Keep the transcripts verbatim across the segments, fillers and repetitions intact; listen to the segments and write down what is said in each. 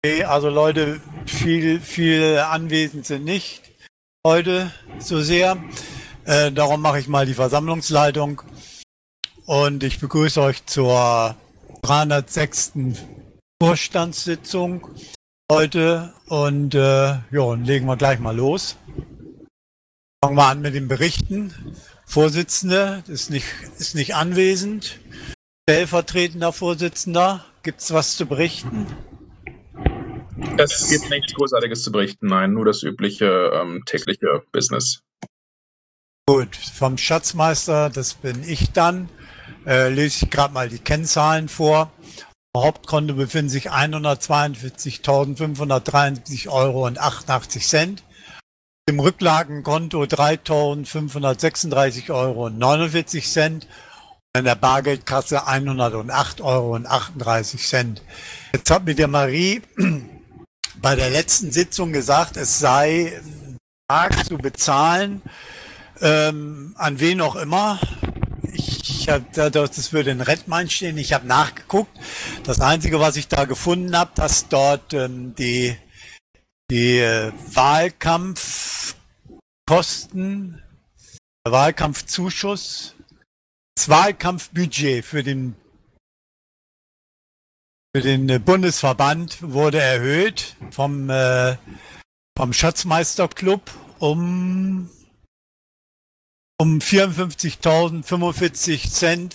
Okay, also Leute, viel, viel anwesend sind nicht heute so sehr. Äh, darum mache ich mal die Versammlungsleitung und ich begrüße euch zur dreihundertsechsten Vorstandssitzung heute und äh, ja, und legen wir gleich mal los. Fangen wir an mit den Berichten. Vorsitzende ist nicht, ist nicht anwesend. Stellvertretender Vorsitzender, gibt es was zu berichten? Es gibt nichts Großartiges zu berichten, nein, nur das übliche ähm, tägliche Business. Gut, vom Schatzmeister, das bin ich dann, äh, lese ich gerade mal die Kennzahlen vor. Im Hauptkonto befinden sich hundertzweiundvierzigtausendfünfhundertdreiundsiebzig Euro und achtundachtzig Cent. Im Rücklagenkonto dreitausendfünfhundertsechsunddreißig Euro und neunundvierzig Cent. Und in der Bargeldkasse hundertacht Euro und achtunddreißig Cent. Jetzt hat mir der Marie bei der letzten Sitzung gesagt, es sei Tag zu bezahlen, ähm, an wen auch immer. Ich habe, das würde in Redmain stehen. Ich habe nachgeguckt. Das Einzige, was ich da gefunden habe, dass dort ähm, die die äh, Wahlkampfkosten, der Wahlkampfzuschuss, das Wahlkampfbudget für den für den Bundesverband wurde erhöht vom äh, vom Schatzmeisterclub um um vierundfünfzigtausendfünfundvierzig Cent,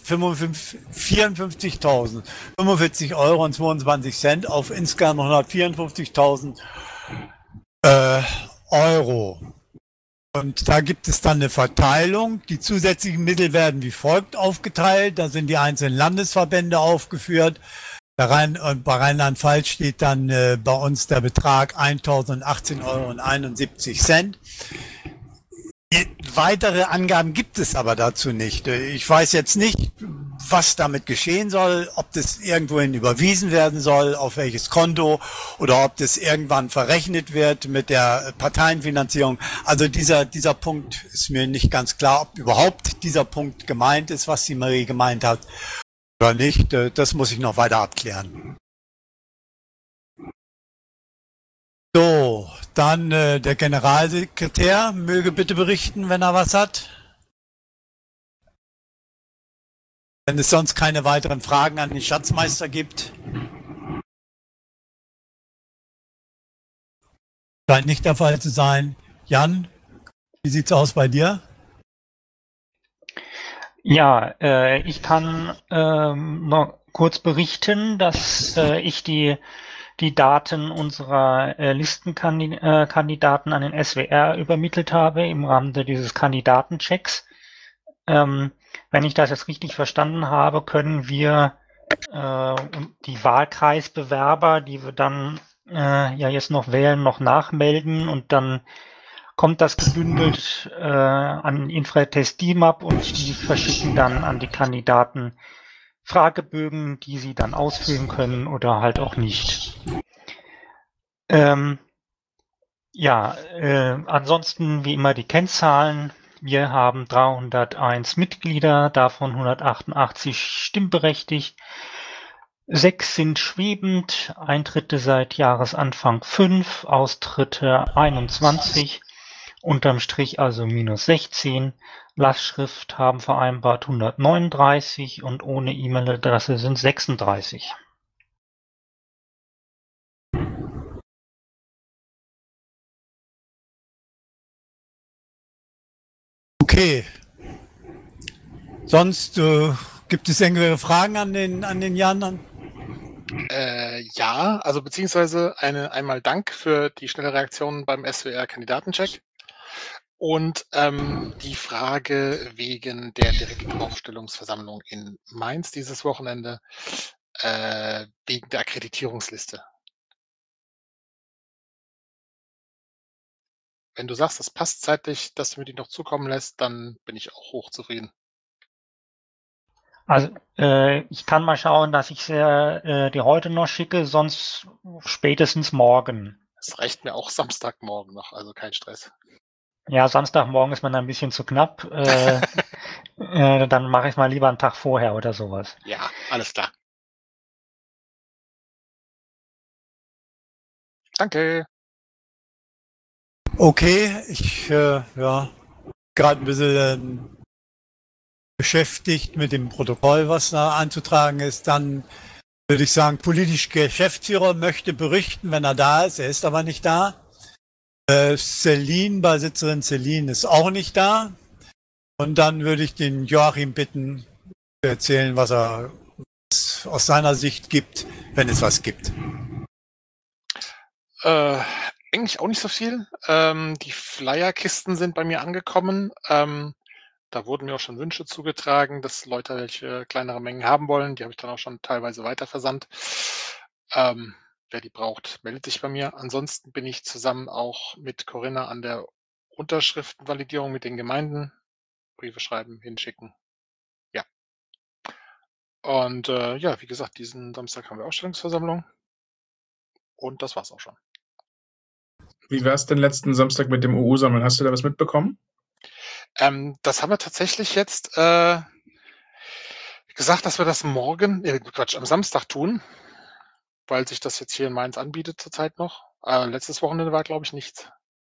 vierundfünfzigtausend Euro und zweiundzwanzig Cent auf insgesamt hundertvierundfünfzigtausend äh, Euro. Und da gibt es dann eine Verteilung. Die zusätzlichen Mittel werden wie folgt aufgeteilt. Da sind die einzelnen Landesverbände aufgeführt. Rhein, bei Rheinland-Pfalz steht dann äh, bei uns der Betrag eintausendachtzehn Euro und einundsiebzig Cent. Weitere Angaben gibt es aber dazu nicht. Ich weiß jetzt nicht, was damit geschehen soll, ob das irgendwohin überwiesen werden soll, auf welches Konto oder ob das irgendwann verrechnet wird mit der Parteienfinanzierung. Also dieser, dieser Punkt ist mir nicht ganz klar, ob überhaupt dieser Punkt gemeint ist, was die Marie gemeint hat oder nicht. Das muss ich noch weiter abklären. So, dann äh, der Generalsekretär möge bitte berichten, wenn er was hat. Wenn es sonst keine weiteren Fragen an den Schatzmeister gibt. Scheint nicht der Fall zu sein. Jan, wie sieht's aus bei dir? Ja, äh, ich kann ähm, noch kurz berichten, dass äh, ich die die Daten unserer äh, Listenkandidaten an den S W R übermittelt habe im Rahmen dieses Kandidatenchecks. Ähm, wenn ich das jetzt richtig verstanden habe, können wir äh, die Wahlkreisbewerber, die wir dann äh, ja jetzt noch wählen, noch nachmelden und dann kommt das gebündelt äh, an Infratest D I M A P und die verschicken dann an die Kandidaten Fragebögen, die sie dann ausfüllen können oder halt auch nicht. Ähm, ja, äh, ansonsten wie immer die Kennzahlen. Wir haben dreihunderteins Mitglieder, davon hundertachtundachtzig stimmberechtigt. Sechs sind schwebend, Eintritte seit Jahresanfang fünf, Austritte einundzwanzig, unterm Strich also minus sechzehn. Lastschrift haben vereinbart hundertneununddreißig und ohne E-Mail-Adresse sind sechsunddreißig. Okay. Sonst äh, gibt es irgendwelche Fragen an den an den Jan? Äh, ja, also beziehungsweise eine einmal Dank für die schnelle Reaktion beim S W R-Kandidatencheck. Und ähm, die Frage wegen der Direktaufstellungsversammlung in Mainz dieses Wochenende, äh, wegen der Akkreditierungsliste. Wenn du sagst, das passt zeitlich, dass du mir die noch zukommen lässt, dann bin ich auch hochzufrieden. Also äh, ich kann mal schauen, dass ich äh, die heute noch schicke, sonst spätestens morgen. Es reicht mir auch Samstagmorgen noch, also kein Stress. Ja, Samstagmorgen ist man ein bisschen zu knapp. Äh, äh, dann mache ich mal lieber einen Tag vorher oder sowas. Ja, alles klar. Danke. Okay, ich äh, ja gerade ein bisschen ähm, beschäftigt mit dem Protokoll, was da anzutragen ist. Dann würde ich sagen, politischer Geschäftsführer möchte berichten, wenn er da ist. Er ist aber nicht da. Äh, Celine, Beisitzerin Celine, ist auch nicht da. Und dann würde ich den Joachim bitten, zu erzählen, was er aus seiner Sicht gibt, wenn es was gibt. Äh, eigentlich auch nicht so viel. Ähm, die Flyerkisten sind bei mir angekommen. Ähm, da wurden mir auch schon Wünsche zugetragen, dass Leute welche kleinere Mengen haben wollen. Die habe ich dann auch schon teilweise weiterversandt. Ähm, wer die braucht, meldet sich bei mir. Ansonsten bin ich zusammen auch mit Corinna an der Unterschriftenvalidierung mit den Gemeinden. Briefe schreiben, hinschicken. Ja. Und äh, ja, wie gesagt, diesen Samstag haben wir Ausstellungsversammlung. Und das war's auch schon. Wie war es denn letzten Samstag mit dem U U-Sammeln? Hast du da was mitbekommen? Ähm, das haben wir tatsächlich jetzt äh, gesagt, dass wir das morgen, äh, Quatsch, am Samstag tun, weil sich das jetzt hier in Mainz anbietet zurzeit noch. Äh, letztes Wochenende war, glaube ich, nichts.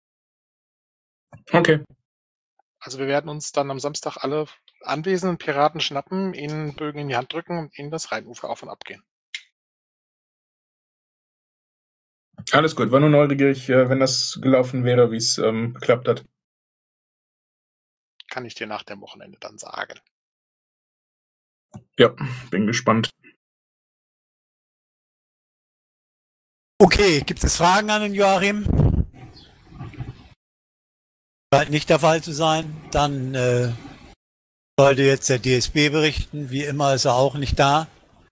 Okay. Also wir werden uns dann am Samstag alle anwesenden Piraten schnappen, ihnen Bögen in die Hand drücken und ihnen das Rheinufer auf und ab gehen. Alles gut, war nur neugierig, äh, wenn das gelaufen wäre, wie es ähm, geklappt hat. Kann ich dir nach dem Wochenende dann sagen. Ja, bin gespannt. Okay, gibt es Fragen an den Joachim? Scheint nicht der Fall zu sein. Dann äh, sollte jetzt der D S B berichten. Wie immer ist er auch nicht da.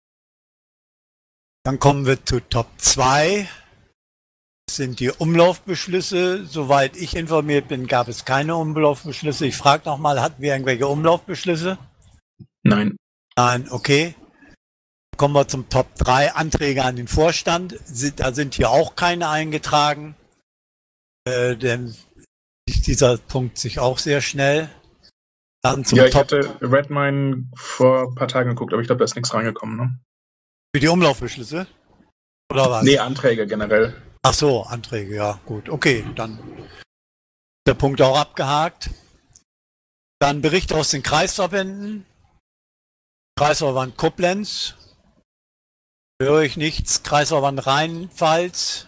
Dann kommen wir zu Top zwei. Das sind die Umlaufbeschlüsse. Soweit ich informiert bin, gab es keine Umlaufbeschlüsse. Ich frage nochmal, hatten wir irgendwelche Umlaufbeschlüsse? Nein. Nein, okay. Kommen wir zum Top drei, Anträge an den Vorstand. Da sind hier auch keine eingetragen. Äh, denn dieser Punkt sich auch sehr schnell. Dann zum Ja, ich Top hatte Redmine vor ein paar Tagen geguckt, aber ich glaube, da ist nichts reingekommen, ne? für die Umlaufbeschlüsse? Oder was? Nee, Anträge generell. Ach so, Anträge, ja, gut. Okay, dann ist der Punkt auch abgehakt. Dann Bericht aus den Kreisverbänden. Kreisverband Koblenz. Höre ich nichts. Kreisverband Rheinpfalz.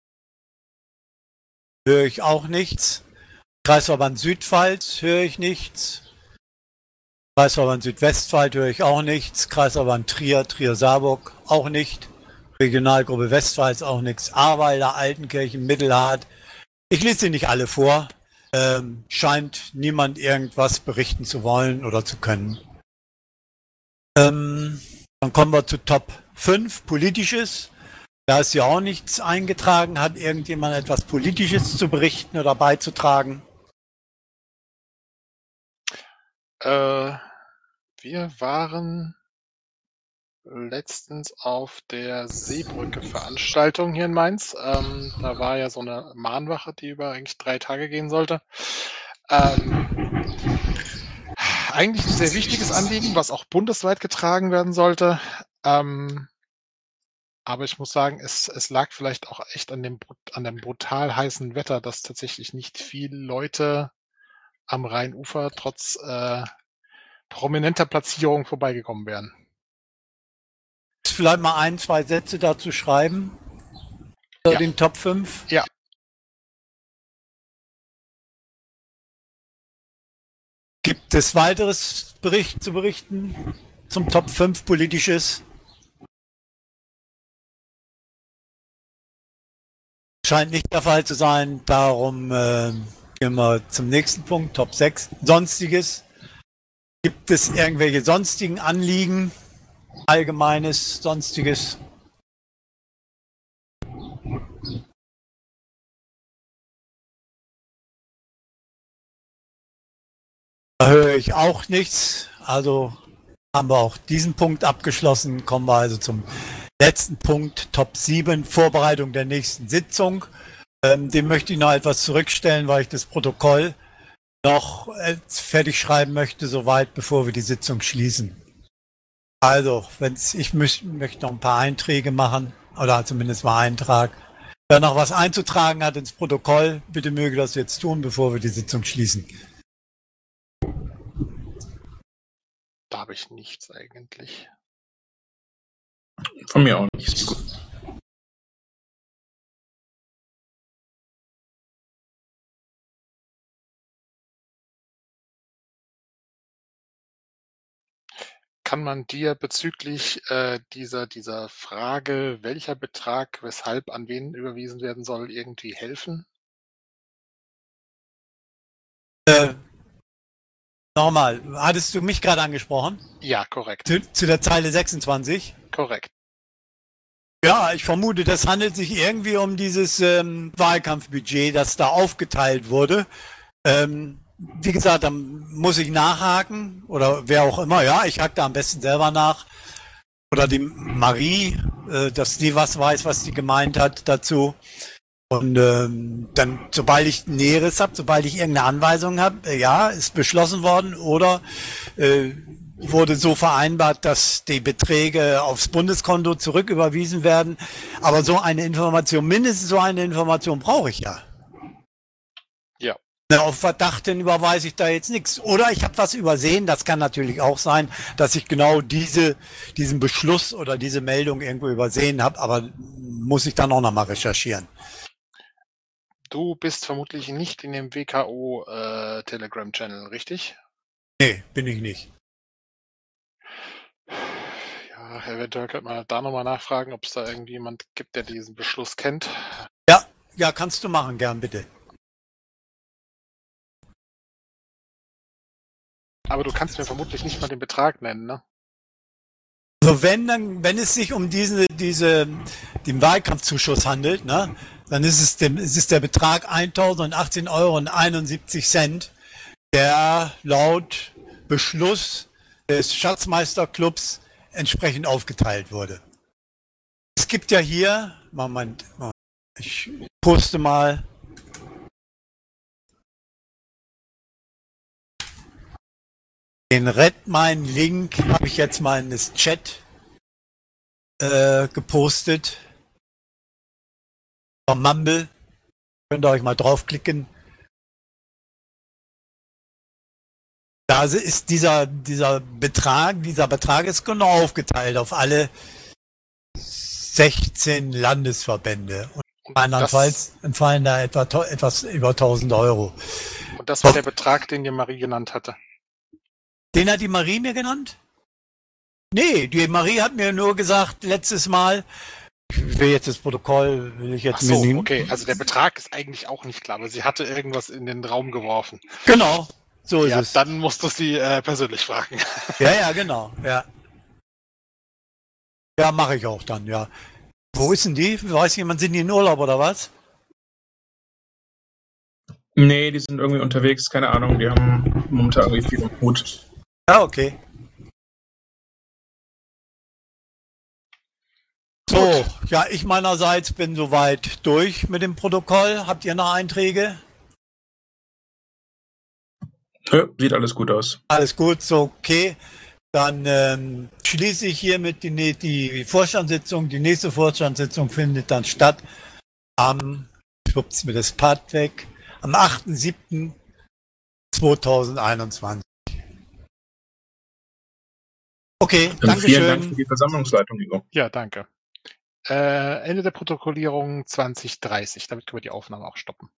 Höre ich auch nichts. Kreisverband Südpfalz höre ich nichts. Kreisverband Südwestpfalz höre ich auch nichts. Kreisverband Trier, Trier-Saarburg auch nicht. Regionalgruppe Westpfalz auch nichts. Ahrweiler, Altenkirchen, Mittelhart. Ich lese sie nicht alle vor. Ähm, scheint niemand irgendwas berichten zu wollen oder zu können. Ähm, dann kommen wir zu Top fünf, Politisches. Da ist ja auch nichts eingetragen. Hat irgendjemand etwas Politisches zu berichten oder beizutragen? Äh, wir waren letztens auf der Seebrücke-Veranstaltung hier in Mainz. Ähm, da war ja so eine Mahnwache, die über eigentlich drei Tage gehen sollte. Ähm, eigentlich ein sehr wichtiges Anliegen, was auch bundesweit getragen werden sollte. Ähm, aber ich muss sagen, es, es lag vielleicht auch echt an dem, an dem brutal heißen Wetter, dass tatsächlich nicht viele Leute am Rheinufer trotz äh, prominenter Platzierung vorbeigekommen wären. Vielleicht mal ein, zwei Sätze dazu schreiben. Zu Ja. den Top fünf. Ja. Gibt es weiteres Bericht zu berichten zum Top fünf Politisches? Scheint nicht der Fall zu sein. Darum äh, gehen wir zum nächsten Punkt, Top sechs. Sonstiges. Gibt es irgendwelche sonstigen Anliegen? Allgemeines, Sonstiges? Da höre ich auch nichts. Also haben wir auch diesen Punkt abgeschlossen. Kommen wir also zum letzten Punkt, Top sieben, Vorbereitung der nächsten Sitzung. Ähm, dem möchte ich noch etwas zurückstellen, weil ich das Protokoll noch äh, fertig schreiben möchte, soweit, bevor wir die Sitzung schließen. Also, wenn's, ich möcht, möchte noch ein paar Einträge machen, oder zumindest mal Eintrag. Wer noch was einzutragen hat ins Protokoll, bitte möge das jetzt tun, bevor wir die Sitzung schließen. Da habe ich nichts eigentlich. Von mir auch nicht. Gut. Kann man dir bezüglich äh, dieser, dieser Frage, welcher Betrag weshalb an wen überwiesen werden soll, irgendwie helfen? Äh, nochmal, hattest du mich gerade angesprochen? Ja, korrekt. Zu, zu der Zeile sechsundzwanzig? Korrekt. Ja, ich vermute, das handelt sich irgendwie um dieses ähm, Wahlkampfbudget, das da aufgeteilt wurde. Ähm, wie gesagt, dann muss ich nachhaken oder wer auch immer. Ja, ich hake da am besten selber nach. Oder die Marie, äh, dass die was weiß, was die gemeint hat dazu. Und ähm, dann, sobald ich Näheres habe, sobald ich irgendeine Anweisung habe, äh, ja, ist beschlossen worden oder äh, wurde so vereinbart, dass die Beträge aufs Bundeskonto zurücküberwiesen werden. Aber so eine Information, mindestens so eine Information brauche ich ja. Ja. Na, auf Verdacht hin überweise ich da jetzt nichts. Oder ich habe was übersehen, das kann natürlich auch sein, dass ich genau diese, diesen Beschluss oder diese Meldung irgendwo übersehen habe, aber muss ich dann auch nochmal recherchieren. Du bist vermutlich nicht in dem W K O äh, Telegram-Channel, richtig? Nee, bin ich nicht. Ja, eventuell könnte man da nochmal nachfragen, ob es da irgendjemand gibt, der diesen Beschluss kennt. Ja, ja, kannst du machen, gern, bitte. Aber du kannst mir vermutlich nicht mal den Betrag nennen, ne? Also wenn dann, wenn es sich um diese, diese, den Wahlkampfzuschuss handelt, ne, dann ist es, dem, ist es der Betrag eintausendachtzehn Euro und einundsiebzig Cent, der laut Beschluss des Schatzmeisterclubs entsprechend aufgeteilt wurde. Es gibt ja hier, Moment, Moment ich poste mal. Den Redmine-Link habe ich jetzt mal in das Chat äh, gepostet. Vom Mumble. Könnt ihr euch mal draufklicken. Da ist dieser, dieser Betrag, dieser Betrag ist genau aufgeteilt auf alle sechzehn Landesverbände. Und andernfalls entfallen da etwa etwas über tausend Euro. Und das war der Betrag, den dir Marie genannt hatte. Den hat die Marie mir genannt? Nee, die Marie hat mir nur gesagt, letztes Mal, ich will jetzt das Protokoll, will ich jetzt Ach so, mir nehmen. Okay, also der Betrag ist eigentlich auch nicht klar, aber sie hatte irgendwas in den Raum geworfen. Genau, so ist ja, es. Dann musst du sie äh, persönlich fragen. Ja, ja, genau, ja. Ja, mache ich auch dann, ja. Wo ist denn die? Weiß jemand, sind die in Urlaub oder was? Nee, die sind irgendwie unterwegs, keine Ahnung, die haben momentan irgendwie viel im Hut. Ja, okay. So, ja, ich meinerseits bin soweit durch mit dem Protokoll. Habt ihr noch Einträge? Ja, sieht alles gut aus. Alles gut, so okay. Dann ähm, schließe ich hiermit die, die Vorstandssitzung. Die nächste Vorstandssitzung findet dann statt am, schwupps mir das Pad weg, am achter siebter zweitausendeinundzwanzig. Okay, danke Vielen schön. Dank für die Versammlungsleitung, Ingo. Ja, danke. Äh, Ende der Protokollierung zwanzig dreißig. Damit können wir die Aufnahme auch stoppen.